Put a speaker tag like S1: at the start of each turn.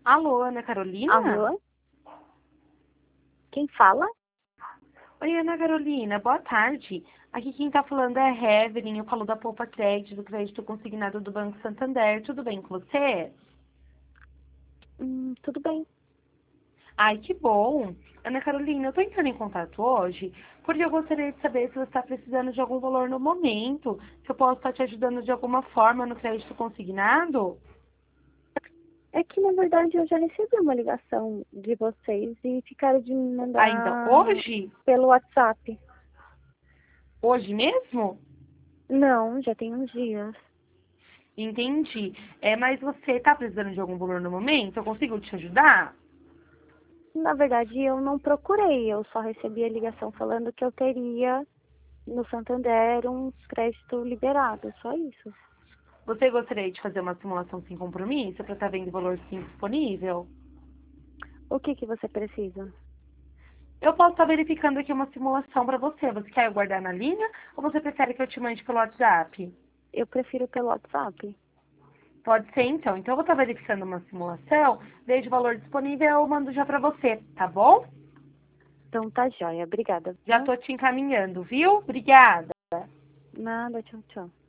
S1: Alô, Ana Carolina?
S2: Alô? Quem fala?
S1: Oi, Ana Carolina, boa tarde. Aqui quem tá falando é a Evelyn, eu falo da Poupa Crédito, do crédito consignado do Banco Santander. Tudo bem com você?
S2: Tudo bem.
S1: Ai, que bom. Ana Carolina, eu tô entrando em contato hoje porque eu gostaria de saber se você está precisando de algum valor no momento, se eu posso estar te ajudando de alguma forma no crédito consignado.
S2: É que, na verdade, eu já recebi uma ligação de vocês e ficaram de me
S1: Ah, então,
S2: mandar
S1: hoje?
S2: pelo WhatsApp.
S1: Hoje mesmo?
S2: Não, já tem uns dias.
S1: Entendi. Mas você está precisando de algum valor no momento? Eu consigo te ajudar?
S2: Na verdade, eu não procurei, eu só recebi a ligação falando que eu teria no Santander uns créditos liberados, só isso.
S1: Você gostaria de fazer uma simulação sem compromisso para estar vendo o valor sim disponível?
S2: O que você precisa?
S1: Eu posso estar verificando aqui uma simulação para você. Você quer guardar na linha ou você prefere que eu te mande pelo WhatsApp?
S2: Eu prefiro pelo WhatsApp.
S1: Pode ser então. Então eu vou estar verificando uma simulação, vejo o valor disponível eu mando já para você, tá bom?
S2: Então tá joia, obrigada,
S1: Já
S2: viu?
S1: tô te encaminhando, viu? Obrigada.
S2: Nada, tchau, tchau.